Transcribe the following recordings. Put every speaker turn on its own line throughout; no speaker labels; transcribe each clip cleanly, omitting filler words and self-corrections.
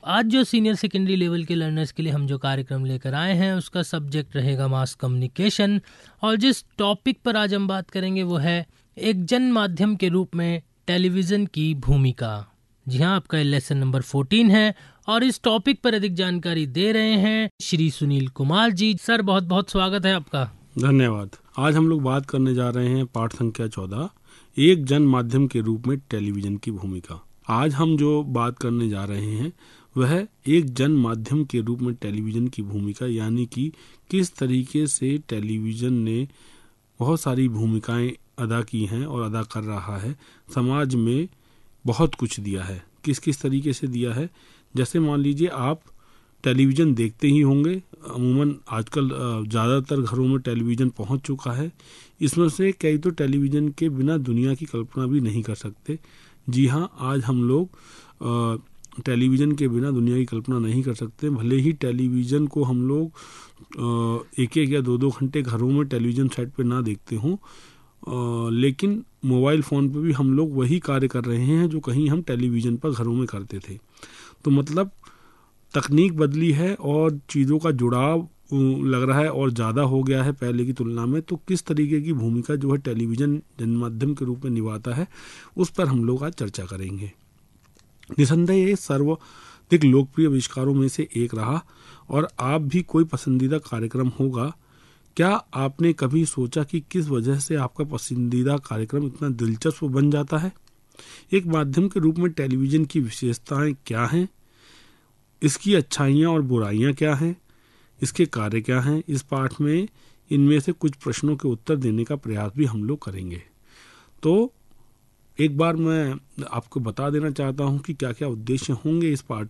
आज जो senior secondary level के लर्नर्स के लिए हम जो कार्यक्रम लेकर आए हैं उसका सब्जेक्ट रहेगा मास कम्युनिकेशन। और जिस टॉपिक पर आज हम बात करेंगे वो है एक जन माध्यम के रूप में टेलीविज़न की भूमिका। जी हाँ, आपका लेसन नंबर 14 है और इस टॉपिक पर अधिक जानकारी दे रहे हैं श्री सुनील कुमार जी। सर, बहुत बहुत स्वागत है आपका।
धन्यवाद। आज हम लोग बात करने जा रहे हैं पाठ संख्या 14, एक जन माध्यम के रूप में टेलीविज़न की भूमिका। आज हम जो बात करने जा रहे हैं वह एक जन माध्यम के रूप में टेलीविज़न की भूमिका, यानी कि किस तरीके से टेलीविज़न ने बहुत सारी भूमिकाएं अदा की हैं और अदा कर रहा है, समाज में बहुत कुछ दिया है। किस किस तरीके से दिया है, जैसे मान लीजिए आप टेलीविज़न देखते ही होंगे। अमूमन आजकल ज़्यादातर घरों में टेलीविज़न पहुंच चुका है। इसमें से कई तो टेलीविज़न के बिना दुनिया की कल्पना भी नहीं कर सकते। जी हाँ, आज हम लोग टेलीविज़न के बिना दुनिया की कल्पना नहीं कर सकते। भले ही टेलीविज़न को हम लोग एक एक या दो दो घंटे घरों में टेलीविज़न सेट पे ना देखते हों, लेकिन मोबाइल फ़ोन पे भी हम लोग वही कार्य कर रहे हैं जो कहीं हम टेलीविज़न पर घरों में करते थे। तो मतलब तकनीक बदली है और चीज़ों का जुड़ाव लग रहा है और ज़्यादा हो गया है पहले की तुलना में। तो किस तरीके की भूमिका जो है टेलीविज़न जनमाध्यम के रूप में निभाता है, उस पर हम लोग आज चर्चा करेंगे। निसंदेह ये सर्वाधिक लोकप्रिय आविष्कारों में से एक रहा और आप भी कोई पसंदीदा कार्यक्रम होगा। क्या आपने कभी सोचा कि किस वजह से आपका पसंदीदा कार्यक्रम इतना दिलचस्प बन जाता है? एक माध्यम के रूप में टेलीविज़न की विशेषताएं क्या हैं, इसकी अच्छाइयाँ और बुराइयाँ क्या हैं, इसके कार्य क्या हैं? इस पाठ में इनमें से कुछ प्रश्नों के उत्तर देने का प्रयास भी हम लोग करेंगे। तो एक बार मैं आपको बता देना चाहता हूँ कि क्या क्या उद्देश्य होंगे इस पाठ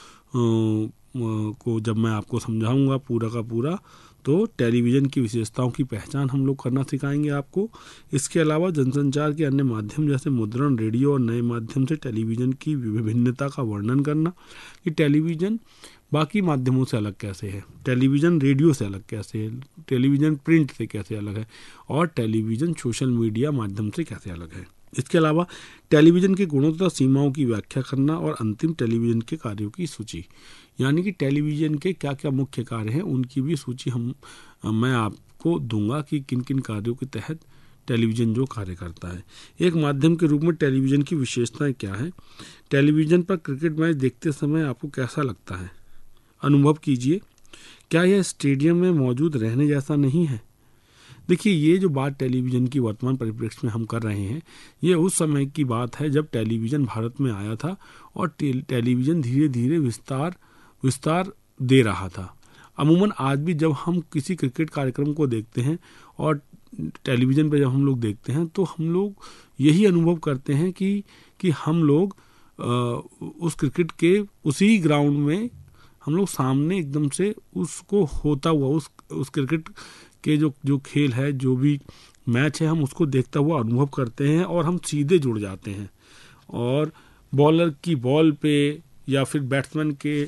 को जब मैं आपको समझाऊंगा पूरा का पूरा। तो टेलीविज़न की विशेषताओं की पहचान हम लोग करना सिखाएंगे आपको। इसके अलावा जनसंचार के अन्य माध्यम जैसे मुद्रण, रेडियो और नए माध्यम से टेलीविज़न की विभिन्नता का वर्णन करना कि टेलीविज़न बाकी माध्यमों से अलग कैसे है, टेलीविज़न रेडियो से अलग कैसे है, टेलीविज़न प्रिंट से कैसे अलग है और टेलीविज़न सोशल मीडिया माध्यम से कैसे अलग है। इसके अलावा टेलीविज़न के गुणों तथा सीमाओं की व्याख्या करना और अंतिम टेलीविज़न के कार्यों की सूची, यानी कि टेलीविज़न के क्या क्या मुख्य कार्य हैं उनकी भी सूची मैं आपको दूंगा कि किन किन कार्यों के तहत टेलीविज़न जो कार्य करता है। एक माध्यम के रूप में टेलीविज़न की विशेषताएं क्या है? टेलीविज़न पर क्रिकेट मैच देखते समय आपको कैसा लगता है? अनुभव कीजिए। क्या यह स्टेडियम में मौजूद रहने जैसा नहीं है? देखिए, ये जो बात टेलीविज़न की वर्तमान परिप्रेक्ष्य में हम कर रहे हैं, ये उस समय की बात है जब टेलीविज़न भारत में आया था और टेलीविज़न धीरे धीरे विस्तार दे रहा था। अमूमन आज भी जब हम किसी क्रिकेट कार्यक्रम को देखते हैं और टेलीविज़न पर जब हम लोग देखते हैं तो हम लोग यही अनुभव करते हैं कि हम लोग उस क्रिकेट के उसी ग्राउंड में हम लोग सामने एकदम से उसको होता हुआ उस क्रिकेट के जो खेल है, जो भी मैच है, हम उसको देखता हुआ अनुभव करते हैं और हम सीधे जुड़ जाते हैं। और बॉलर की बॉल पे या फिर बैट्समैन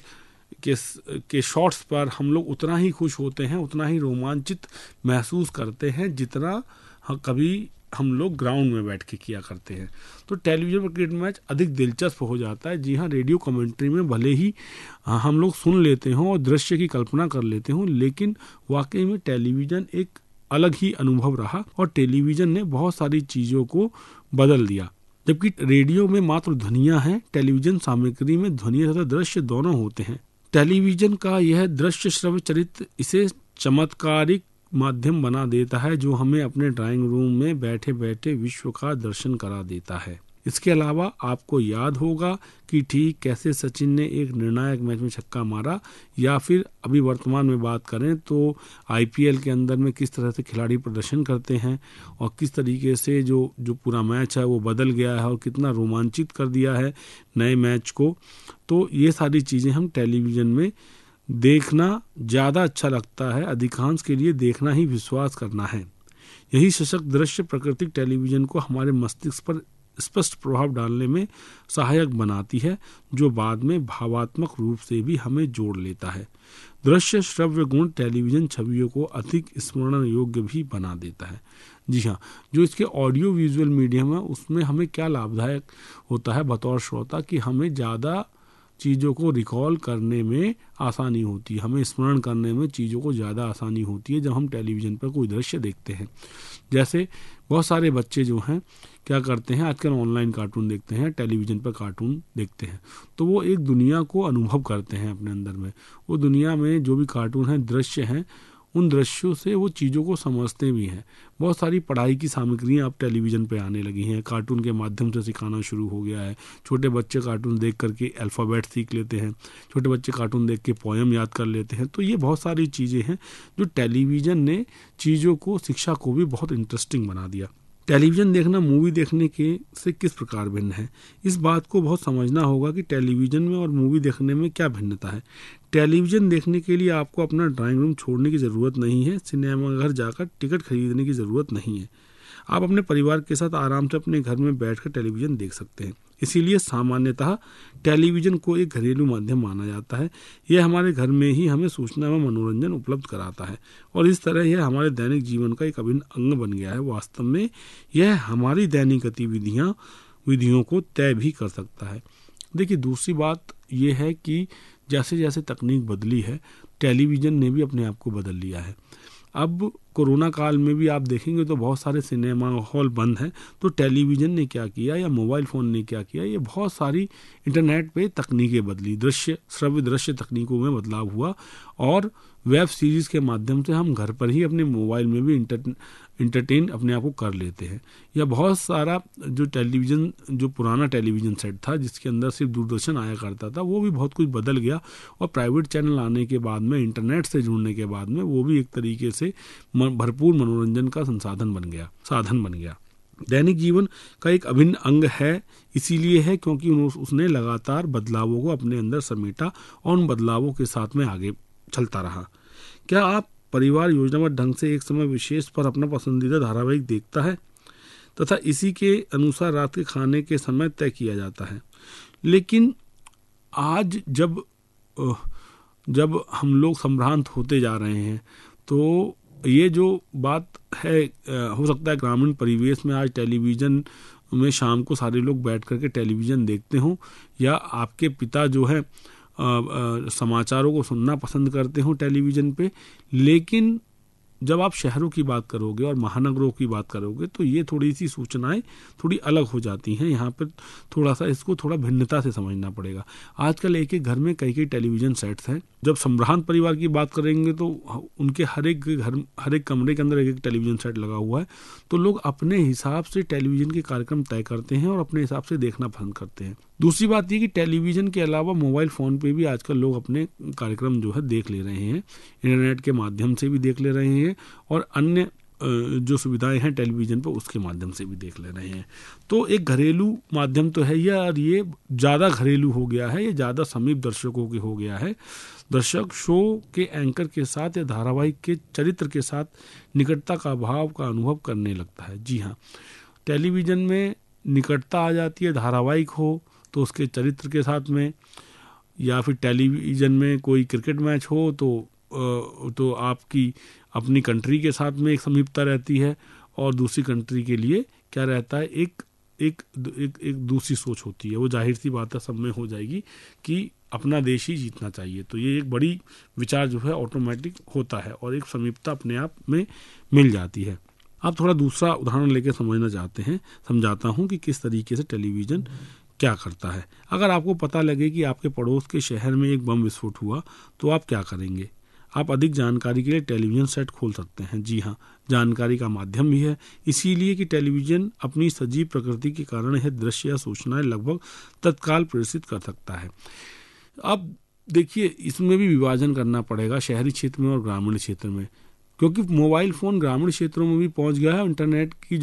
के शॉट्स पर हम लोग उतना ही खुश होते हैं, उतना ही रोमांचित महसूस करते हैं जितना कभी हम लोग ग्राउंड में बैठ के किया करते हैं। तो टेलीविज़न पर क्रिकेट मैच अधिक दिलचस्प हो जाता है। जी हाँ, रेडियो कमेंट्री में भले ही हम लोग सुन लेते हों और दृश्य की कल्पना कर लेते हों, लेकिन वाकई में टेलीविज़न एक अलग ही अनुभव रहा और टेलीविज़न ने बहुत सारी चीज़ों को बदल दिया। जबकि रेडियो में मात्र ध्वनियाँ हैं, टेलीविज़न सामग्री में ध्वनि तथा दृश्य दोनों होते हैं। टेलीविज़न का यह दृश्य श्रव्य चरित्र इसे चमत्कारिक माध्यम बना देता है जो हमें अपने ड्राइंग रूम में बैठे बैठे विश्व का दर्शन करा देता है। इसके अलावा आपको याद होगा कि ठीक कैसे सचिन ने एक निर्णायक मैच में छक्का मारा, या फिर अभी वर्तमान में बात करें तो आईपीएल के अंदर में किस तरह से खिलाड़ी प्रदर्शन करते हैं और किस तरीके से जो पूरा मैच है वो बदल गया है और कितना रोमांचित कर दिया है नए मैच को। तो ये सारी चीज़ें हम टेलीविज़न में देखना ज़्यादा अच्छा लगता है। अधिकांश के लिए देखना ही विश्वास करना है। यही सशक्त दृश्य प्राकृतिक टेलीविज़न को हमारे मस्तिष्क पर स्पष्ट प्रभाव डालने में सहायक बनाती है, जो बाद में भावात्मक रूप से भी हमें जोड़ लेता है। दृश्य श्रव्य गुण टेलीविज़न छवियों को अधिक स्मरण योग्य भी बना देता है। जी हाँ, जो इसके ऑडियो विजुअल मीडियम है उसमें हमें क्या लाभदायक होता है बतौर श्रोता कि हमें ज़्यादा चीज़ों को रिकॉल करने में आसानी होती है, हमें स्मरण करने में चीज़ों को ज़्यादा आसानी होती है जब हम टेलीविज़न पर कोई दृश्य देखते हैं। जैसे बहुत सारे बच्चे जो हैं क्या करते हैं, आजकल ऑनलाइन कार्टून देखते हैं, टेलीविज़न पर कार्टून देखते हैं, तो वो एक दुनिया को अनुभव करते हैं अपने अंदर में। वो दुनिया में जो भी कार्टून हैं, दृश्य हैं, उन दृश्यों से वो चीज़ों को समझते भी हैं। बहुत सारी पढ़ाई की सामग्रियाँ अब टेलीविज़न पे आने लगी हैं, कार्टून के माध्यम से सिखाना शुरू हो गया है। छोटे बच्चे कार्टून देख करके अल्फ़ाबेट सीख लेते हैं, छोटे बच्चे कार्टून देख के पोएम याद कर लेते हैं। तो ये बहुत सारी चीज़ें हैं जो टेलीविज़न ने चीज़ों को, शिक्षा को भी बहुत इंटरेस्टिंग बना दिया। टेलीविज़न देखना मूवी देखने के से किस प्रकार भिन्न है, इस बात को बहुत समझना होगा कि टेलीविज़न में और मूवी देखने में क्या भिन्नता है। टेलीविज़न देखने के लिए आपको अपना ड्राइंग रूम छोड़ने की ज़रूरत नहीं है, सिनेमाघर जाकर टिकट खरीदने की ज़रूरत नहीं है। आप अपने परिवार के साथ आराम से अपने घर में बैठकर टेलीविज़न देख सकते हैं। इसीलिए सामान्यतः टेलीविज़न को एक घरेलू माध्यम माना जाता है। यह हमारे घर में ही हमें सूचना व मनोरंजन उपलब्ध कराता है और इस तरह यह हमारे दैनिक जीवन का एक अभिन्न अंग बन गया है। वास्तव में यह हमारी दैनिक विधियों को तय भी कर सकता है। देखिए, दूसरी बात यह है कि जैसे जैसे तकनीक बदली है, टेलीविज़न ने भी अपने आप को बदल लिया है। अब कोरोना काल में भी आप देखेंगे तो बहुत सारे सिनेमा हॉल बंद हैं, तो टेलीविज़न ने क्या किया या मोबाइल फ़ोन ने क्या किया, ये बहुत सारी इंटरनेट पे तकनीकें बदली, श्रव्य दृश्य तकनीकों में बदलाव हुआ और वेब सीरीज़ के माध्यम से हम घर पर ही अपने मोबाइल में भी इंटरटेन अपने आप को कर लेते हैं। या बहुत सारा जो पुराना टेलीविज़न सेट था जिसके अंदर सिर्फ दूरदर्शन आया करता था, वो भी बहुत कुछ बदल गया और प्राइवेट चैनल आने के बाद में, इंटरनेट से जुड़ने के बाद में, वो भी एक तरीके से भरपूर मनोरंजन का साधन बन गया। दैनिक जीवन का एक अभिन्न अंग है, इसीलिए है क्योंकि उसने लगातार बदलावों को अपने अंदर समेटा और उन बदलावों के साथ में आगे चलता रहा। क्या आप परिवार योजनाबद्ध ढंग से एक समय विशेष पर अपना पसंदीदा धारावाहिक देखता है तथा इसी के अनुसार रात के खाने के समय तय किया जाता है। लेकिन आज जब हम लोग संभ्रांत होते जा रहे हैं, तो ये जो बात है, हो सकता है ग्रामीण परिवेश में आज टेलीविज़न में शाम को सारे लोग बैठ करके टेलीविज़न देखते हों, या आपके पिता जो है समाचारों को सुनना पसंद करते हो टेलीविज़न पे। लेकिन जब आप शहरों की बात करोगे और महानगरों की बात करोगे तो ये थोड़ी सी सूचनाएं थोड़ी अलग हो जाती हैं। यहाँ पर थोड़ा सा इसको थोड़ा भिन्नता से समझना पड़ेगा। आजकल एक एक घर में कई टेलीविज़न सेट्स हैं। जब संभ्रांत परिवार की बात करेंगे तो उनके हर एक कमरे के अंदर एक टेलीविज़न सेट लगा हुआ है, तो लोग अपने हिसाब से टेलीविज़न के कार्यक्रम तय करते हैं और अपने हिसाब से देखना पसंद करते हैं। दूसरी बात ये कि टेलीविज़न के अलावा मोबाइल फ़ोन पे भी आजकल लोग अपने कार्यक्रम जो है देख ले रहे हैं, इंटरनेट के माध्यम से भी देख ले रहे हैं और अन्य जो सुविधाएं हैं टेलीविज़न पर उसके माध्यम से भी देख ले रहे हैं। तो एक घरेलू माध्यम तो है ही, और ये ज़्यादा घरेलू हो गया है, ये ज़्यादा समीप दर्शकों के हो गया है। दर्शक शो के एंकर के साथ या धारावाहिक के चरित्र के साथ निकटता का भाव का अनुभव करने लगता है। जी हाँ, टेलीविज़न में निकटता आ जाती है, धारावाहिक हो तो उसके चरित्र के साथ में, या फिर टेलीविज़न में कोई क्रिकेट मैच हो तो आपकी अपनी कंट्री के साथ में एक समीपता रहती है और दूसरी कंट्री के लिए क्या रहता है, एक दूसरी सोच होती है। वो जाहिर सी बात है सब में हो जाएगी कि अपना देश ही जीतना चाहिए। तो ये एक बड़ी विचार जो है ऑटोमेटिक होता है और एक समीपता अपने आप में मिल जाती है। आप थोड़ा दूसरा उदाहरण लेकर समझाता हूँ कि किस तरीके से टेलीविज़न क्या करता है। अगर आपको पता लगे कि आपके पड़ोस के शहर में एक बम विस्फोट हुआ तो आप क्या करेंगे? आप अधिक जानकारी के लिए टेलीविज़न सेट खोल सकते हैं। जी हाँ, जानकारी का माध्यम भी है, इसीलिए कि टेलीविज़न अपनी सजीव प्रकृति के कारण यह दृश्य या सूचनाएं लगभग तत्काल प्रेषित कर सकता है। अब देखिए, इसमें भी विभाजन करना पड़ेगा शहरी क्षेत्र में और ग्रामीण क्षेत्र में, क्योंकि मोबाइल फ़ोन ग्रामीण क्षेत्रों में भी पहुंच गया है। इंटरनेट की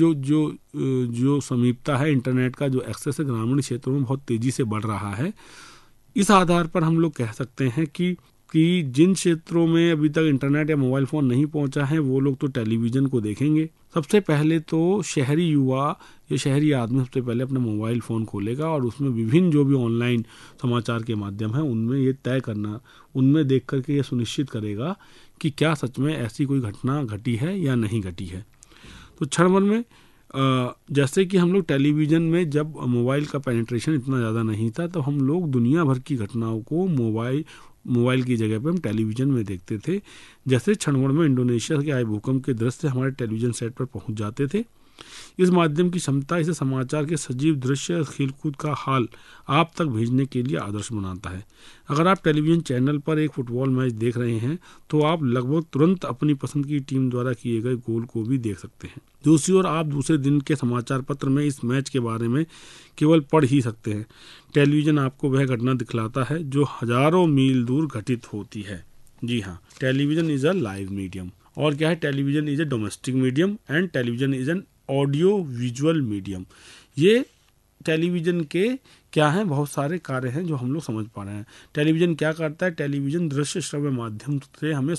जो समीपता है, इंटरनेट का जो एक्सेस है ग्रामीण क्षेत्रों में बहुत तेज़ी से बढ़ रहा है। इस आधार पर हम लोग कह सकते हैं कि जिन क्षेत्रों में अभी तक इंटरनेट या मोबाइल फ़ोन नहीं पहुंचा है वो लोग तो टेलीविज़न को देखेंगे। सबसे पहले तो शहरी युवा या शहरी आदमी सबसे पहले अपना मोबाइल फ़ोन खोलेगा और उसमें विभिन्न जो भी ऑनलाइन समाचार के माध्यम है उनमें ये तय करना, उनमें देख करके ये सुनिश्चित करेगा कि क्या सच में ऐसी कोई घटना घटी है या नहीं घटी है। तो क्षण भर में जैसे कि हम लोग टेलीविज़न में जब मोबाइल का पेनिट्रेशन इतना ज़्यादा नहीं था तो हम लोग दुनिया भर की घटनाओं को मोबाइल की जगह पे हम टेलीविज़न में देखते थे। जैसे क्षणभर में इंडोनेशिया के आए भूकंप के दृश्य हमारे टेलीविज़न सेट पर पहुंच जाते थे। इस माध्यम की क्षमता इसे समाचार के सजीव दृश्य, खेलकूद का हाल आप तक भेजने के लिए आदर्श बनाता है। अगर आप टेलीविज़न चैनल पर एक फुटबॉल मैच देख रहे हैं तो आप लगभग तुरंत अपनी पसंद की टीम द्वारा किए गए गोल को भी देख सकते हैं। दूसरी ओर आप दूसरे दिन के समाचार पत्र में इस मैच के बारे में केवल पढ़ ही सकते हैं। टेलीविज़न आपको वह घटना दिखलाता है जो हजारों मील दूर घटित होती है। जी हाँ, television is a live medium. और क्या है, television is a domestic medium and television is an audio visual medium. ये टेलीविज़न के क्या हैं, बहुत सारे कार्य हैं जो हम लोग समझ पा रहे हैं। टेलीविज़न क्या करता है, टेलीविज़न दृश्य श्रव्य माध्यम से हमें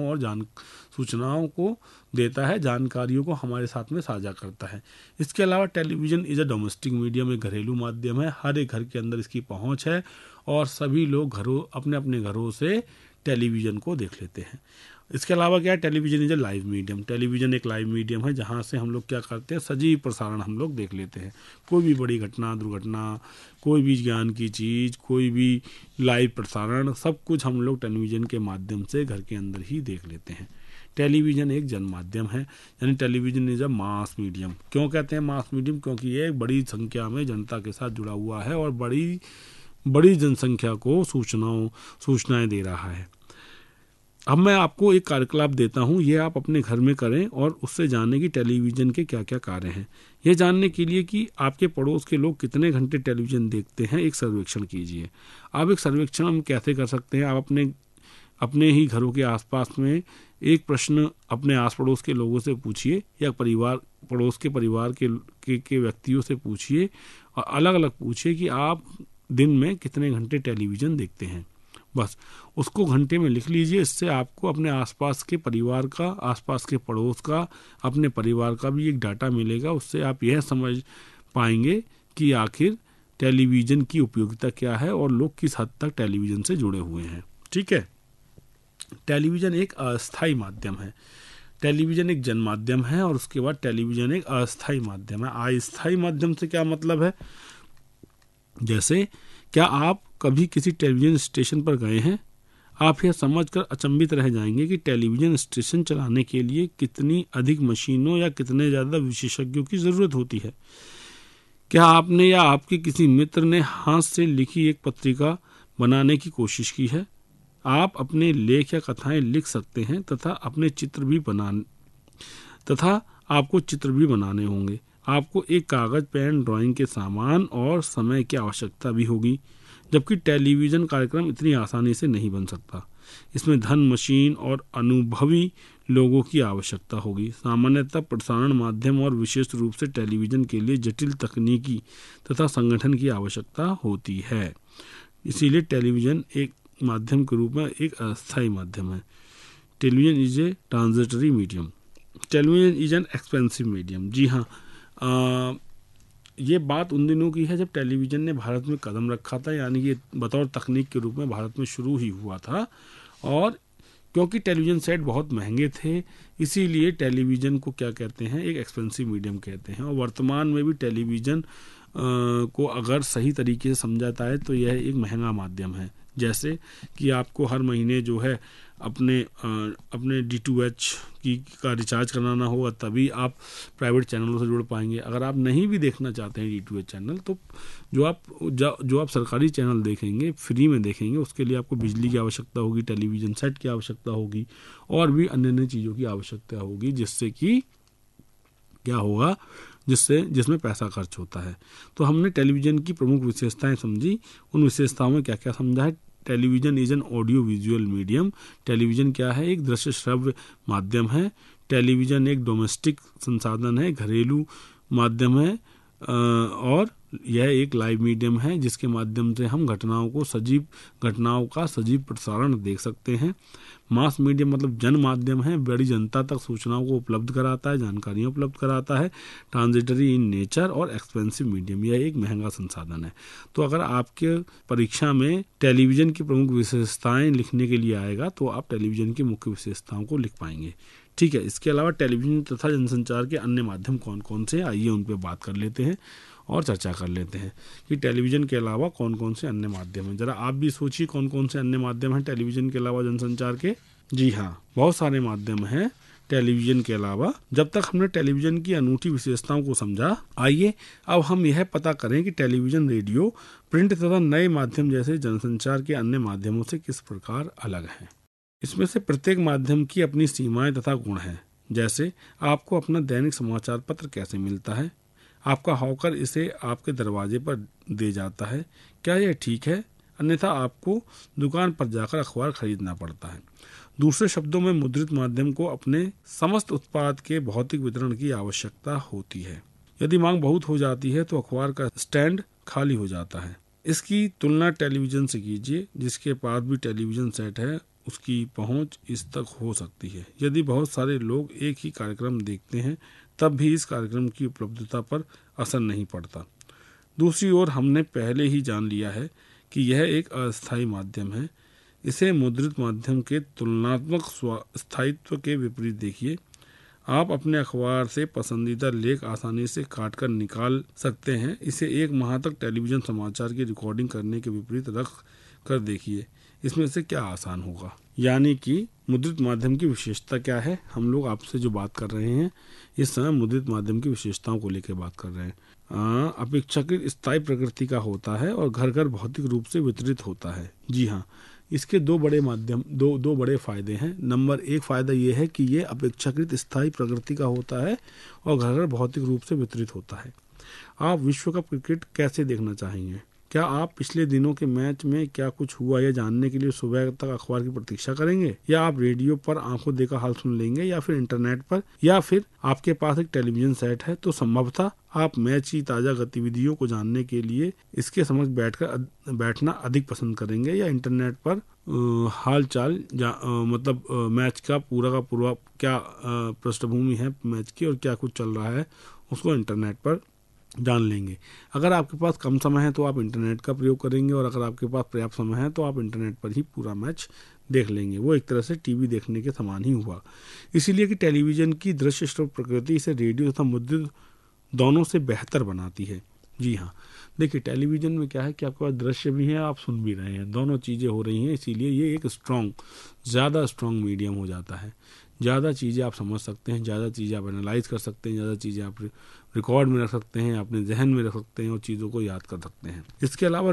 सूचनाओं को देता है, जानकारियों को हमारे साथ में साझा करता है। इसके अलावा television is a domestic medium, एक घरेलू माध्यम है। हर एक घर के अंदर इसकी पहुंच है और सभी लोग अपने अपने घरों से टेलीविज़न को देख लेते हैं। इसके अलावा क्या है, television is a live medium. Television एक लाइव मीडियम है जहाँ से हम लोग क्या करते हैं, सजीव प्रसारण हम लोग देख लेते हैं। कोई भी बड़ी घटना, दुर्घटना, कोई भी ज्ञान की चीज़, कोई भी लाइव प्रसारण, सब कुछ हम लोग टेलीविज़न के माध्यम से घर के अंदर ही देख लेते हैं। टेलीविज़न एक जन माध्यम है, यानी television is a mass medium. क्यों कहते हैं मास मीडियम? क्योंकि ये बड़ी संख्या में जनता के साथ जुड़ा हुआ है और बड़ी जनसंख्या को सूचनाएं दे रहा है। अब मैं आपको एक कार्यकलाप देता हूँ, ये आप अपने घर में करें और उससे जानें कि टेलीविज़न के क्या क्या कार्य हैं। यह जानने के लिए कि आपके पड़ोस के लोग कितने घंटे टेलीविज़न देखते हैं, एक सर्वेक्षण कीजिए। आप एक सर्वेक्षण हम कैसे कर सकते हैं? आप अपने ही घरों के आसपास में एक प्रश्न अपने आस पड़ोस के लोगों से पूछिए या पड़ोस के परिवार के व्यक्तियों से पूछिए और अलग अलग पूछिए कि आप दिन में कितने घंटे टेलीविज़न देखते हैं। बस उसको घंटे में लिख लीजिए। इससे आपको अपने आसपास के परिवार का, आसपास के पड़ोस का, अपने परिवार का भी एक डाटा मिलेगा। उससे आप यह समझ पाएंगे कि आखिर टेलीविज़न की उपयोगिता क्या है और लोग किस हद तक टेलीविज़न से जुड़े हुए हैं। ठीक है, टेलीविज़न एक अस्थायी माध्यम है। टेलीविज़न एक जन माध्यम है और उसके बाद टेलीविज़न एक अस्थायी माध्यम है। अस्थायी माध्यम से क्या मतलब है? जैसे क्या आप कभी किसी टेलीविज़न स्टेशन पर गए हैं? आप यह समझकर अचंभित रह जाएंगे कि टेलीविज़न स्टेशन चलाने के लिए कितनी अधिक मशीनों या कितने ज़्यादा विशेषज्ञों की ज़रूरत होती है। क्या आपने या आपके किसी मित्र ने हाथ से लिखी एक पत्रिका बनाने की कोशिश की है? आप अपने लेख या कथाएं लिख सकते हैं तथा आपको चित्र भी बनाने होंगे। आपको एक कागज, पेन, ड्राइंग के सामान और समय की आवश्यकता भी होगी, जबकि टेलीविज़न कार्यक्रम इतनी आसानी से नहीं बन सकता। इसमें धन, मशीन और अनुभवी लोगों की आवश्यकता होगी। सामान्यतः प्रसारण माध्यम और विशेष रूप से टेलीविज़न के लिए जटिल तकनीकी तथा संगठन की आवश्यकता होती है। इसीलिए टेलीविज़न एक माध्यम के रूप में एक अस्थायी माध्यम है। Television is a transitory medium. Television is an expensive medium. जी हाँ, ये बात उन दिनों की है जब टेलीविज़न ने भारत में कदम रखा था, यानी कि बतौर तकनीक के रूप में भारत में शुरू ही हुआ था। और क्योंकि टेलीविज़न सेट बहुत महंगे थे, इसीलिए टेलीविज़न को क्या कहते हैं, एक एक्सपेंसिव मीडियम कहते हैं। और वर्तमान में भी टेलीविज़न को अगर सही तरीके से समझा जाए तो यह एक महंगा माध्यम है। जैसे कि आपको हर महीने जो है अपने D2H का रिचार्ज कराना होगा, तभी आप प्राइवेट चैनलों से जुड़ पाएंगे। अगर आप नहीं भी देखना चाहते हैं D2H चैनल, तो जो आप सरकारी चैनल देखेंगे, फ्री में देखेंगे, उसके लिए आपको बिजली की आवश्यकता होगी, टेलीविज़न सेट की आवश्यकता होगी और भी अन्य चीज़ों की आवश्यकता होगी, जिससे कि क्या होगा, जिसमें पैसा खर्च होता है। तो हमने टेलीविज़न की प्रमुख विशेषताएं समझी। उन विशेषताओं में क्या क्या समझा है? Television is an audio visual medium. Television क्या है? एक दृश्य श्रव्य माध्यम है। टेलीविज़न एक डोमेस्टिक संसाधन है, घरेलू माध्यम है और यह एक लाइव मीडियम है जिसके माध्यम से हम घटनाओं का सजीव प्रसारण देख सकते हैं। मास मीडियम मतलब जन माध्यम है, बड़ी जनता तक सूचनाओं को उपलब्ध कराता है, जानकारियाँ उपलब्ध कराता है। ट्रांजिटरी इन नेचर और एक्सपेंसिव मीडियम, यह एक महंगा संसाधन है। तो अगर आपके परीक्षा में टेलीविज़न की प्रमुख विशेषताएं लिखने के लिए आएगा तो आप टेलीविज़न की मुख्य विशेषताओं को लिख पाएंगे। ठीक है। इसके अलावा टेलीविजन तथा जनसंचार के अन्य माध्यम कौन कौन से, आइए उन पर बात कर लेते हैं और चर्चा कर लेते हैं कि टेलीविजन के अलावा कौन कौन से अन्य माध्यम हैं। जरा आप भी सोचिए कौन कौन से अन्य माध्यम हैं टेलीविजन के अलावा जनसंचार के। जी हाँ, बहुत सारे माध्यम हैं टेलीविजन के अलावा। जब तक हमने टेलीविजन की अनूठी विशेषताओं को समझा, आइए अब हम यह पता करें कि टेलीविजन, रेडियो, प्रिंट तथा नए माध्यम जैसे जनसंचार के अन्य माध्यमों से किस प्रकार अलग हैं। इसमें से प्रत्येक माध्यम की अपनी सीमाएं तथा गुण हैं। जैसे आपको अपना दैनिक समाचार पत्र कैसे मिलता है, आपका हॉकर इसे आपके दरवाजे पर दे जाता है, क्या यह ठीक है? अन्यथा आपको दुकान पर जाकर अखबार खरीदना पड़ता है। दूसरे शब्दों में मुद्रित माध्यम को अपने समस्त उत्पाद के भौतिक वितरण की आवश्यकता होती है। यदि मांग बहुत हो जाती है तो अखबार का स्टैंड खाली हो जाता है। इसकी तुलना टेलीविजन से कीजिए। जिसके पास भी टेलीविजन सेट है उसकी पहुंच इस तक हो सकती है। यदि बहुत सारे लोग एक ही कार्यक्रम देखते हैं तब भी इस कार्यक्रम की उपलब्धता पर असर नहीं पड़ता। दूसरी ओर हमने पहले ही जान लिया है कि यह एक अस्थायी माध्यम है। इसे मुद्रित माध्यम के तुलनात्मक स्थायित्व के विपरीत देखिए। आप अपने अखबार से पसंदीदा लेख आसानी से काटकर निकाल सकते हैं। इसे एक माह तक टेलीविजन समाचार की रिकॉर्डिंग करने के विपरीत रख कर देखिए, इसमें से क्या आसान होगा। यानी कि मुद्रित माध्यम की विशेषता क्या है। हम लोग आपसे जो बात कर रहे हैं इस समय मुद्रित माध्यम की विशेषताओं को लेकर बात कर रहे हैं। अपेक्षाकृत स्थायी प्रकृति का होता है और घर घर भौतिक रूप से वितरित होता है। जी हाँ, इसके दो बड़े फायदे हैं। नंबर एक फायदा ये है कि ये अपेक्षाकृत स्थायी प्रकृति का होता है और घर घर भौतिक रूप से वितरित होता है। आप विश्व कप क्रिकेट कैसे देखना चाहेंगे? क्या आप पिछले दिनों के मैच में क्या कुछ हुआ यह जानने के लिए सुबह तक अखबार की प्रतीक्षा करेंगे, या आप रेडियो पर आंखों देखा हाल सुन लेंगे, या फिर इंटरनेट पर, या फिर आपके पास एक टेलीविजन सेट है तो संभवतः आप मैच की ताजा गतिविधियों को जानने के लिए इसके समक्ष बैठना अधिक पसंद करेंगे, या इंटरनेट पर हाल चाल मतलब मैच का पूरा क्या पृष्ठभूमि है मैच की और क्या कुछ चल रहा है उसको इंटरनेट पर जान लेंगे। अगर आपके पास कम समय है तो आप इंटरनेट का प्रयोग करेंगे, और अगर आपके पास पर्याप्त समय है तो आप इंटरनेट पर ही पूरा मैच देख लेंगे। वो एक तरह से टीवी देखने के समान ही हुआ। इसीलिए कि टेलीविजन की दृश्य श्रव्य प्रकृति इसे रेडियो तथा मुद्रित दोनों से बेहतर बनाती है। जी हाँ, देखिए टेलीविजन में क्या है कि आपके पास दृश्य भी है, आप सुन भी रहे हैं, दोनों चीज़ें हो रही हैं। इसीलिए ये एक ज़्यादा स्ट्रॉन्ग मीडियम हो जाता है। ज़्यादा चीज़ें आप समझ सकते हैं, ज़्यादा चीज़ें आप एनालाइज कर सकते हैं, ज़्यादा चीज़ें आप रिकॉर्ड में रख सकते हैं, अपने जहन में रख सकते हैं और चीज़ों को याद कर सकते हैं। इसके अलावा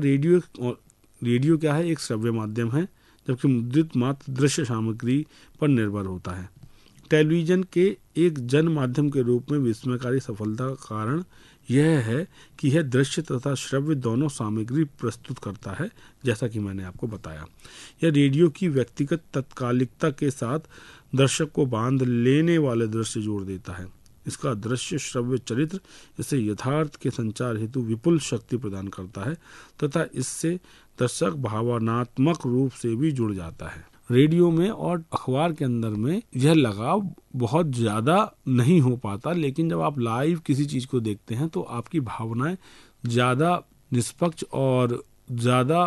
रेडियो क्या है, एक श्रव्य माध्यम है, जबकि मुद्रित मात्र दृश्य सामग्री पर निर्भर होता है। टेलीविजन के एक जन माध्यम के रूप में विस्मयकारी सफलता का कारण यह है कि यह दृश्य तथा श्रव्य दोनों सामग्री प्रस्तुत करता है। जैसा कि मैंने आपको बताया, यह रेडियो की व्यक्तिगत तत्कालिकता के साथ दर्शक को बांध लेने वाले दृश्य जोड़ देता है। इसका दृश्य श्रव्य चरित्र इसे यथार्थ के संचार हेतु विपुल शक्ति प्रदान करता है तथा इससे दर्शक भावनात्मक रूप से भी जुड़ जाता है। रेडियो में और अखबार के अंदर में यह लगाव बहुत ज़्यादा नहीं हो पाता, लेकिन जब आप लाइव किसी चीज़ को देखते हैं तो आपकी भावनाएं ज़्यादा निष्पक्ष और ज़्यादा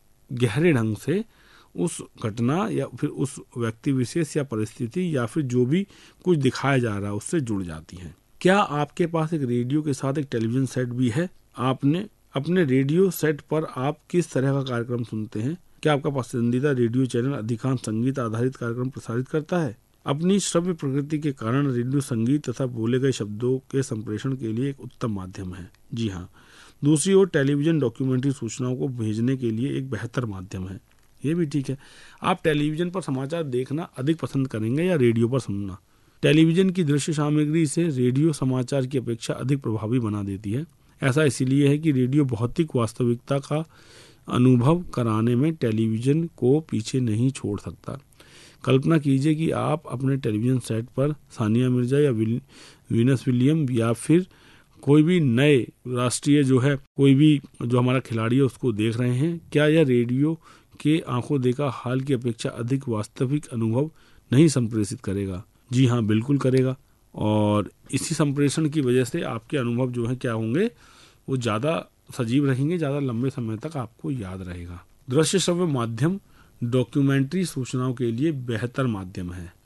गहरे ढंग से उस घटना या फिर उस व्यक्ति विशेष या परिस्थिति या फिर जो भी कुछ दिखाया जा रहा है उससे जुड़ जाती हैं। क्या आपके पास एक रेडियो के साथ एक टेलीविजन सेट भी है? आपने अपने रेडियो सेट पर आप किस तरह का कार्यक्रम सुनते हैं? क्या आपका पसंदीदा रेडियो चैनल अधिकांश संगीत आधारित कार्यक्रम प्रसारित करता है? अपनी श्रव्य प्रकृति के कारण रेडियो संगीत तथा बोले गए शब्दों के संप्रेषण के लिए एक उत्तम माध्यम है। जी हाँ, दूसरी ओर टेलीविजन डॉक्यूमेंट्री सूचनाओं को भेजने के लिए एक बेहतर माध्यम है। ये भी ठीक है। आप टेलीविजन पर समाचार देखना अधिक पसंद करेंगे या रेडियो पर सुनना? टेलीविजन की दृश्य सामग्री से रेडियो समाचार की अपेक्षा अधिक प्रभावी बना देती है। ऐसा इसीलिए है कि रेडियो भौतिक वास्तविकता का अनुभव कराने में टेलीविजन को पीछे नहीं छोड़ सकता। कल्पना कीजिए कि आप अपने टेलीविजन सेट पर सानिया मिर्जा या वीनस विलियम या फिर कोई भी नए राष्ट्रीय कोई भी जो हमारा खिलाड़ी है उसको देख रहे हैं। क्या यह रेडियो के आंखों देखा हाल की अपेक्षा अधिक वास्तविक अनुभव नहीं संप्रेषित करेगा? जी हाँ, बिल्कुल करेगा। और इसी संप्रेषण की वजह से आपके अनुभव जो है क्या होंगे, वो ज़्यादा सजीव रहेंगे, ज़्यादा लंबे समय तक आपको याद रहेगा। दृश्य श्रव्य माध्यम डॉक्यूमेंट्री सूचनाओं के लिए बेहतर माध्यम है।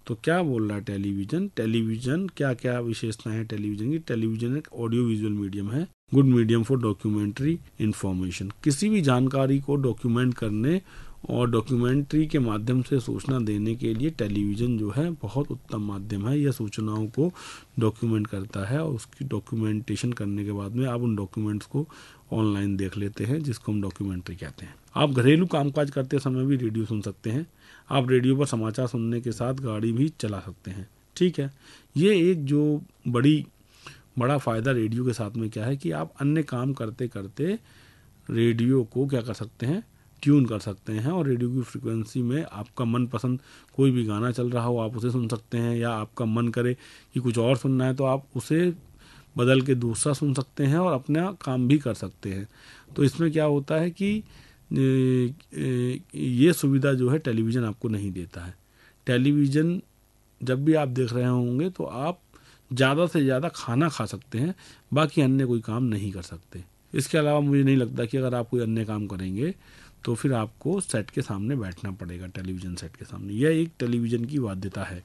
तो क्या बोल रहा है टेलीविजन? टेलीविजन क्या क्या विशेषताएं हैं टेलीविजन की? टेलीविजन एक ऑडियो विजुअल मीडियम है, good medium for documentary information. किसी भी जानकारी को डॉक्यूमेंट करने और डॉक्यूमेंट्री के माध्यम से सूचना देने के लिए टेलीविज़न जो है बहुत उत्तम माध्यम है। यह सूचनाओं को डॉक्यूमेंट करता है और उसकी डॉक्यूमेंटेशन करने के बाद में आप उन डॉक्यूमेंट्स को ऑनलाइन देख लेते हैं, जिसको हम डॉक्यूमेंट्री कहते हैं। आप घरेलू कामकाज करते समय भी रेडियो सुन सकते हैं। आप रेडियो पर समाचार सुनने के साथ गाड़ी भी चला सकते हैं। ठीक है, ये एक जो बड़ा फ़ायदा रेडियो के साथ में क्या है कि आप अन्य काम करते करते रेडियो को क्या कर सकते हैं, ट्यून कर सकते हैं, और रेडियो की फ्रिक्वेंसी में आपका मनपसंद कोई भी गाना चल रहा हो आप उसे सुन सकते हैं, या आपका मन करे कि कुछ और सुनना है तो आप उसे बदल के दूसरा सुन सकते हैं और अपना काम भी कर सकते हैं। तो इसमें क्या होता है कि ये सुविधा जो है टेलीविज़न आपको नहीं देता है। टेलीविज़न जब भी आप देख रहे होंगे तो आप ज़्यादा से ज़्यादा खाना खा सकते हैं, बाकी अन्य कोई काम नहीं कर सकते। इसके अलावा मुझे नहीं लगता कि अगर आप कोई अन्य काम करेंगे तो फिर आपको सेट के सामने बैठना पड़ेगा, टेलीविज़न सेट के सामने। यह एक टेलीविज़न की बाध्यता है।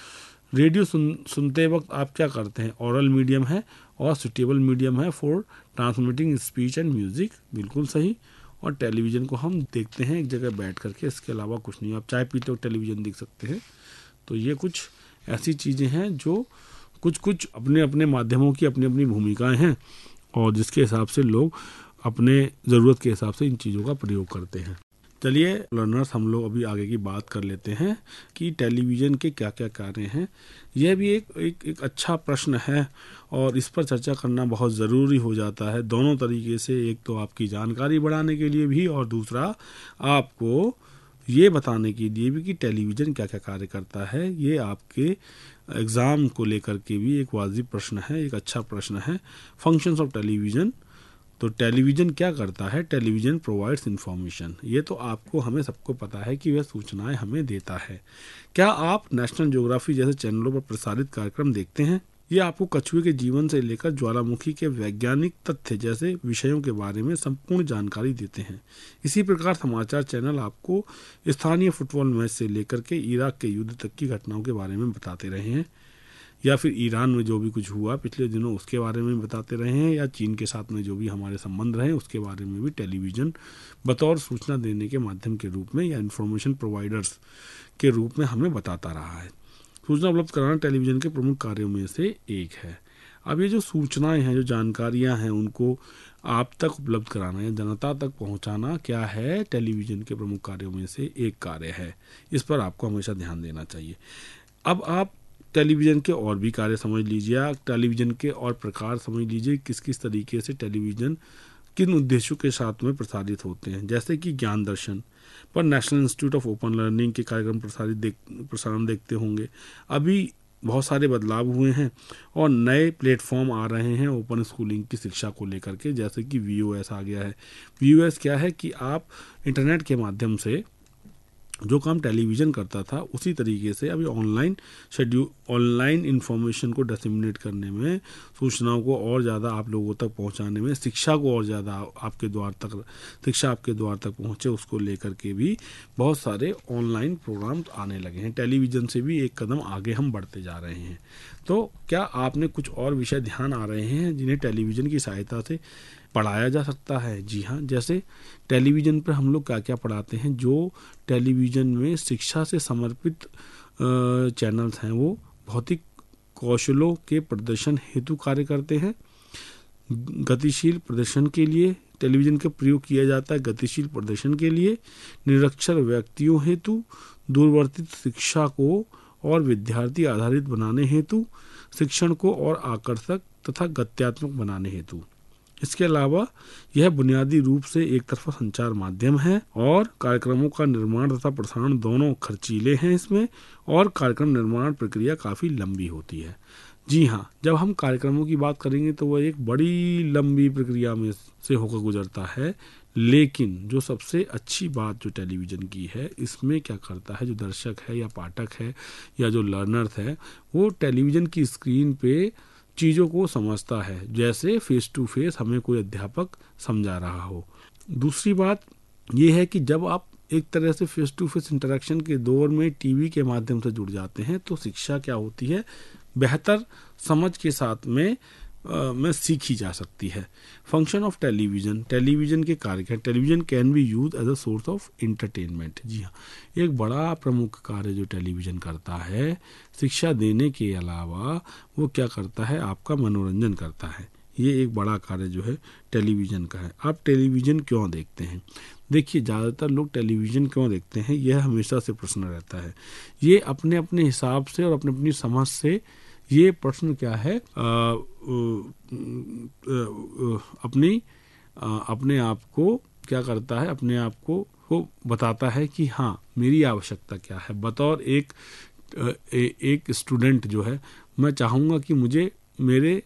रेडियो सुनते वक्त आप क्या करते हैं? ओरल मीडियम है और सुटेबल मीडियम है for transmitting speech and music, बिल्कुल सही। और टेलीविज़न को हम देखते हैं एक जगह बैठ करके, इसके अलावा कुछ नहीं। आप चाय पीते हो टेलीविज़न देख सकते हैं। तो ये कुछ ऐसी चीज़ें हैं जो कुछ अपने अपने माध्यमों की अपनी अपनी भूमिकाएं हैं, और जिसके हिसाब से लोग अपने ज़रूरत के हिसाब से इन चीज़ों का प्रयोग करते हैं। चलिए लर्नर्स, हम लोग अभी आगे की बात कर लेते हैं कि टेलीविज़न के क्या क्या कार्य हैं। यह भी एक अच्छा प्रश्न है और इस पर चर्चा करना बहुत ज़रूरी हो जाता है दोनों तरीके से। एक तो आपकी जानकारी बढ़ाने के लिए भी, और दूसरा आपको ये बताने के लिए भी कि टेलीविज़न क्या क्या कार्य करता है। ये आपके एग्ज़ाम को लेकर के भी एक वाजिब प्रश्न है, एक अच्छा प्रश्न है। फंक्शंस ऑफ टेलीविज़न, तो टेलीविज़न क्या करता है? Television provides information. ये तो आपको हमें सबको पता है कि वह सूचनाएं हमें देता है। क्या आप नेशनल ज्योग्राफी जैसे चैनलों पर प्रसारित कार्यक्रम देखते हैं? ये आपको कछुए के जीवन से लेकर ज्वालामुखी के वैज्ञानिक तथ्य जैसे विषयों के बारे में संपूर्ण जानकारी देते हैं। इसी प्रकार समाचार चैनल आपको स्थानीय फुटबॉल मैच से लेकर के इराक के युद्ध तक की घटनाओं के बारे में बताते रहे हैं, या फिर ईरान में जो भी कुछ हुआ पिछले दिनों उसके बारे में बताते रहे हैं, या चीन के साथ में जो भी हमारे संबंध रहे उसके बारे में भी टेलीविज़न बतौर सूचना देने के माध्यम के रूप में या इन्फॉर्मेशन प्रोवाइडर्स के रूप में हमें बताता रहा है। सूचना उपलब्ध कराना टेलीविज़न के प्रमुख कार्यों में से एक है। अब ये जो सूचनाएं हैं, जो जानकारियां हैं, उनको आप तक उपलब्ध कराना या जनता तक पहुंचाना क्या है? टेलीविज़न के प्रमुख कार्यों में से एक कार्य है। इस पर आपको हमेशा ध्यान देना चाहिए। अब आप टेलीविज़न के और भी कार्य समझ लीजिए, या टेलीविज़न के और प्रकार समझ लीजिए, किस किस तरीके से टेलीविज़न किन उद्देश्यों के साथ में प्रसारित होते हैं। जैसे कि ज्ञान दर्शन पर national institute of open learning के कार्यक्रम प्रसारण देखते होंगे। अभी बहुत सारे बदलाव हुए हैं और नए प्लेटफॉर्म आ रहे हैं ओपन स्कूलिंग की शिक्षा को लेकर के, जैसे कि VOS आ गया है। VOS क्या है कि आप इंटरनेट के माध्यम से जो काम टेलीविज़न करता था उसी तरीके से अभी ऑनलाइन इन्फॉर्मेशन को डिसेमिनेट करने में, सूचनाओं को और ज़्यादा आप लोगों तक पहुंचाने में, शिक्षा को और ज़्यादा आपके द्वार तक पहुंचे उसको लेकर के भी बहुत सारे ऑनलाइन प्रोग्राम आने लगे हैं। टेलीविज़न से भी एक कदम आगे हम बढ़ते जा रहे हैं। तो क्या आपने कुछ और विषय ध्यान आ रहे हैं जिन्हें टेलीविज़न की सहायता से पढ़ाया जा सकता है? जी हाँ, जैसे टेलीविज़न पर हम लोग क्या क्या पढ़ाते हैं। जो टेलीविज़न में शिक्षा से समर्पित चैनल्स हैं वो भौतिक कौशलों के प्रदर्शन हेतु कार्य करते हैं। गतिशील प्रदर्शन के लिए टेलीविज़न का प्रयोग किया जाता है, गतिशील प्रदर्शन के लिए, निरक्षर व्यक्तियों हेतु, दूरवर्ती शिक्षा को और विद्यार्थी आधारित बनाने हेतु, शिक्षण को और आकर्षक तथा गत्यात्मक बनाने हेतु। इसके अलावा यह बुनियादी रूप से एक तरफा संचार माध्यम है और कार्यक्रमों का निर्माण तथा प्रसारण दोनों खर्चीले हैं इसमें, और कार्यक्रम निर्माण प्रक्रिया काफ़ी लंबी होती है। जी हाँ, जब हम कार्यक्रमों की बात करेंगे तो वह एक बड़ी लंबी प्रक्रिया में से होकर गुजरता है, लेकिन जो सबसे अच्छी बात जो टेलीविज़न की है, इसमें क्या करता है, जो दर्शक है या पाठक है या जो लर्नर्स है, वो टेलीविज़न की स्क्रीन पे चीज़ों को समझता है जैसे फेस टू फेस हमें कोई अध्यापक समझा रहा हो। दूसरी बात यह है कि जब आप एक तरह से फेस टू फेस इंटरेक्शन के दौर में टीवी के माध्यम से जुड़ जाते हैं तो शिक्षा क्या होती है, बेहतर समझ के साथ में सीखी जा सकती है। फंक्शन ऑफ टेलीविज़न, टेलीविज़न के कार्य क्या, television can be use as a source of entertainment. जी हाँ, एक बड़ा प्रमुख कार्य जो टेलीविज़न करता है, शिक्षा देने के अलावा वो क्या करता है, आपका मनोरंजन करता है। ये एक बड़ा कार्य जो है टेलीविज़न का है। आप टेलीविज़न क्यों देखते हैं? देखिए, ज़्यादातर लोग टेलीविज़न क्यों देखते हैं, यह हमेशा से प्रश्न रहता है। ये अपने अपने हिसाब से और अपनी अपनी समझ से ये प्रश्न क्या है, अपने आप को क्या करता है, अपने आप को बताता है कि हाँ, मेरी आवश्यकता क्या है। बतौर एक स्टूडेंट जो है, मैं चाहूँगा कि मुझे मेरे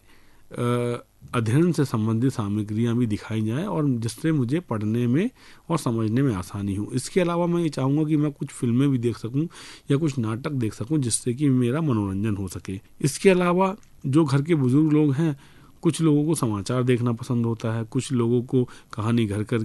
अध्ययन से संबंधित सामग्रियाँ भी दिखाई जाएं और जिससे मुझे पढ़ने में और समझने में आसानी हो। इसके अलावा मैं ये चाहूँगा कि मैं कुछ फिल्में भी देख सकूं या कुछ नाटक देख सकूं जिससे कि मेरा मनोरंजन हो सके। इसके अलावा जो घर के बुजुर्ग लोग हैं, कुछ लोगों को समाचार देखना पसंद होता है, कुछ लोगों को कहानी घर घर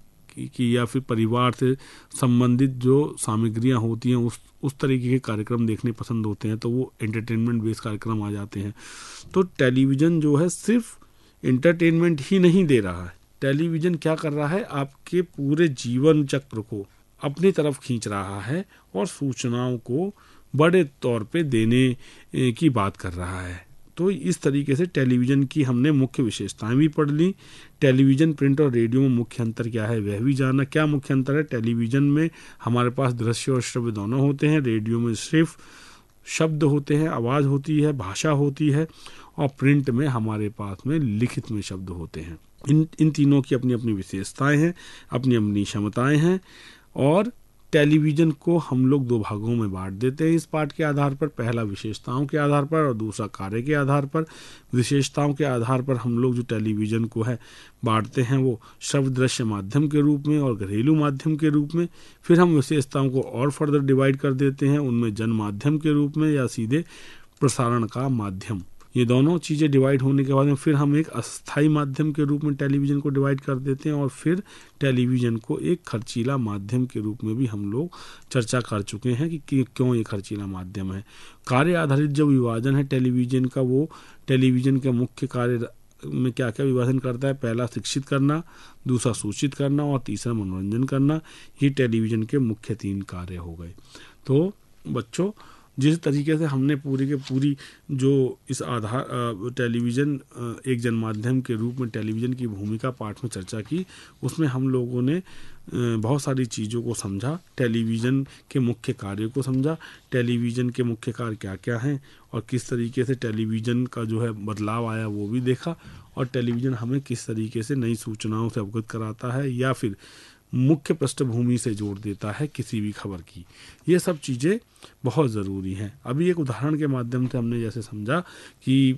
की या फिर परिवार से संबंधित जो सामग्रियाँ होती हैं उस तरीके के कार्यक्रम देखने पसंद होते हैं, तो वो एंटरटेनमेंट बेस्ड कार्यक्रम आ जाते हैं। तो टेलीविज़न जो है सिर्फ एंटरटेनमेंट ही नहीं दे रहा है, टेलीविज़न क्या कर रहा है, आपके पूरे जीवन चक्र को अपनी तरफ खींच रहा है और सूचनाओं को बड़े तौर पे देने की बात कर रहा है। तो इस तरीके से टेलीविज़न की हमने मुख्य विशेषताएं भी पढ़ ली। टेलीविज़न, प्रिंट और रेडियो में मुख्य अंतर क्या है वह भी जाना। क्या मुख्य अंतर है? टेलीविज़न में हमारे पास दृश्य और श्रव्य दोनों होते हैं, रेडियो में सिर्फ शब्द होते हैं, आवाज़ होती है, भाषा होती है, और प्रिंट में हमारे पास में लिखित में शब्द होते हैं। इन तीनों की अपनी अपनी विशेषताएं हैं, अपनी अपनी क्षमताएं हैं। और टेलीविज़न को हम लोग दो भागों में बांट देते हैं इस पाठ के आधार पर। पहला विशेषताओं के आधार पर और दूसरा कार्य के आधार पर। विशेषताओं के आधार पर हम लोग जो टेलीविज़न को है बांटते हैं वो श्रव्य दृश्य माध्यम के रूप में और घरेलू माध्यम के रूप में। फिर हम विशेषताओं को और फर्दर डिवाइड कर देते हैं, उनमें जन माध्यम के रूप में या सीधे प्रसारण का माध्यम। ये दोनों चीज़ें डिवाइड होने के बाद में फिर हम एक अस्थायी माध्यम के रूप में टेलीविज़न को डिवाइड कर देते हैं और फिर टेलीविज़न को एक खर्चीला माध्यम के रूप में भी हम लोग चर्चा कर चुके हैं कि क्यों ये खर्चीला माध्यम है। कार्य आधारित जो विभाजन है टेलीविज़न का, वो टेलीविज़न के मुख्य कार्य में क्या क्या विभाजन करता है? पहला शिक्षित करना, दूसरा सूचित करना और तीसरा मनोरंजन करना। ये टेलीविज़न के मुख्य 3 कार्य हो गए। तो बच्चों, जिस तरीके से हमने पूरी के पूरी जो इस आधार टेलीविज़न एक जनमाध्यम के रूप में टेलीविज़न की भूमिका पाठ में चर्चा की, उसमें हम लोगों ने बहुत सारी चीज़ों को समझा, टेलीविज़न के मुख्य कार्यों को समझा, टेलीविज़न के मुख्य कार्य क्या क्या हैं और किस तरीके से टेलीविज़न का जो है बदलाव आया वो भी देखा, और टेलीविज़न हमें किस तरीके से नई सूचनाओं से अवगत कराता है या फिर मुख्य पृष्ठभूमि से जोड़ देता है किसी भी खबर की। ये सब चीज़ें बहुत ज़रूरी हैं। अभी एक उदाहरण के माध्यम से हमने जैसे समझा कि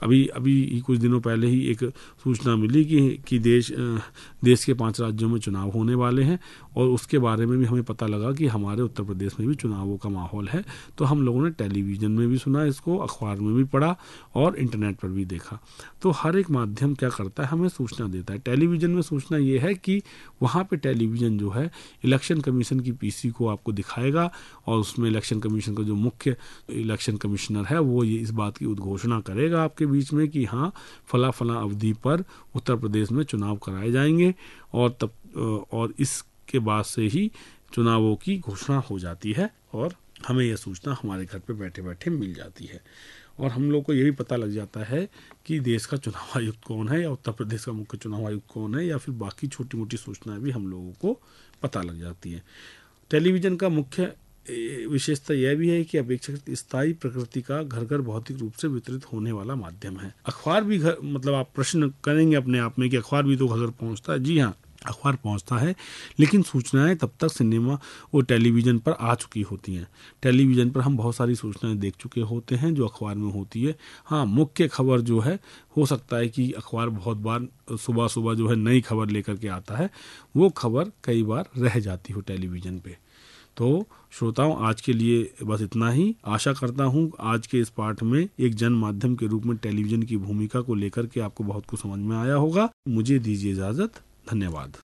अभी कुछ दिनों पहले ही एक सूचना मिली कि देश के 5 राज्यों में चुनाव होने वाले हैं, और उसके बारे में भी हमें पता लगा कि हमारे उत्तर प्रदेश में भी चुनावों का माहौल है। तो हम लोगों ने टेलीविज़न में भी सुना इसको, अखबार में भी पढ़ा और इंटरनेट पर भी देखा। तो हर एक माध्यम क्या करता है, हमें सूचना देता है। टेलीविज़न में सूचना ये है कि वहाँ पर टेलीविज़न जो है इलेक्शन कमीशन की पीसी को आपको दिखाएगा, और उसमें इलेक्शन कमीशन का जो मुख्य इलेक्शन कमिश्नर है वो ये इस बात की उद्घोषणा करेगा आपके बीच में कि हाँ, फला अवधि पर उत्तर प्रदेश में चुनाव कराए जाएंगे, और इसके बाद से ही चुनावों की घोषणा हो जाती है और हमें यह सूचना हमारे घर पे बैठे बैठे मिल जाती है। और हम लोग को ये भी पता लग जाता है कि देश का चुनाव आयुक्त कौन है या उत्तर प्रदेश का मुख्य चुनाव आयुक्त कौन है, या फिर बाकी छोटी मोटी सूचनाएं भी हम लोगों को पता लग जाती है। टेलीविज़न का मुख्य विशेषता यह भी है कि अपेक्षाकृत स्थायी प्रकृति का घर घर भौतिक रूप से वितरित होने वाला माध्यम है। अखबार भी घर, मतलब आप प्रश्न करेंगे अपने आप में कि अखबार भी तो घर घर पहुंचता है। जी हाँ, अखबार पहुंचता है, लेकिन सूचनाएं तब तक सिनेमा और टेलीविज़न पर आ चुकी होती हैं। टेलीविज़न पर हम बहुत सारी सूचनाएं देख चुके होते हैं जो अखबार में होती है। हाँ, मुख्य खबर जो है, हो सकता है कि अखबार बहुत बार सुबह सुबह जो है नई खबर लेकर के आता है, वो खबर कई बार रह जाती हो टेलीविज़न पे। तो श्रोताओं, आज के लिए बस इतना ही। आशा करता हूँ आज के इस पाठ में एक जन माध्यम के रूप में टेलीविज़न की भूमिका को लेकर के आपको बहुत कुछ समझ में आया होगा। मुझे दीजिए इजाज़त। धन्यवाद।